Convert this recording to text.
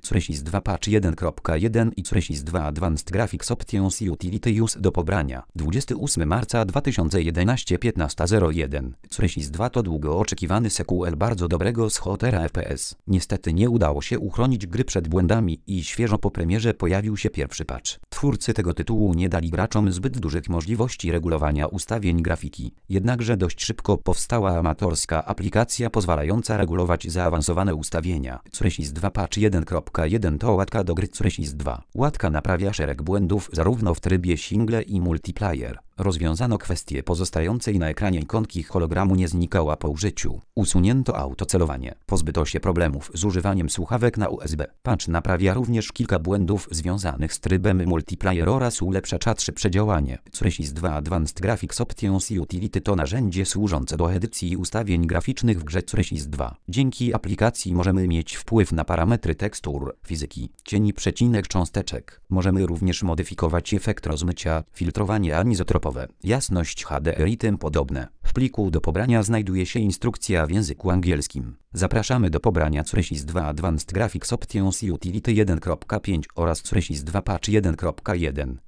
Cresys 2 Patch 1.1 i Cresys 2 Advanced Graphics Options Utility już do pobrania. 28 marca 2011 15:01. Cresys 2 to długo oczekiwany sequel bardzo dobrego shootera FPS. Niestety nie udało się uchronić gry przed błędami i świeżo po premierze pojawił się pierwszy patch. Twórcy tego tytułu nie dali graczom zbyt dużych możliwości regulowania ustawień grafiki. Jednakże dość szybko powstała amatorska aplikacja pozwalająca regulować zaawansowane ustawienia. Cresys 2 Patch 1.1 to łatka do gry Cresys 2. Łatka naprawia szereg błędów zarówno w trybie single i multiplayer. Rozwiązano kwestię pozostającej na ekranie ikonki hologramu nie znikała po użyciu. Usunięto autocelowanie. Pozbyto się problemów z używaniem słuchawek na USB. Patch naprawia również kilka błędów związanych z trybem multiplayer oraz ulepsza szybsze działanie. Cresys 2 Advanced Graphics Options Utility to narzędzie służące do edycji ustawień graficznych w grze Cresys 2. Dzięki aplikacji możemy mieć wpływ na parametry tekstur, fizyki, cieni, cząsteczek. Możemy również modyfikować efekt rozmycia, filtrowanie anizotropowe, jasność HDR i tym podobne. W pliku do pobrania znajduje się instrukcja w języku angielskim. Zapraszamy do pobrania Cresys 2 Advanced Graphics Options Utility 1.5 oraz Cresys 2 Patch 1.1.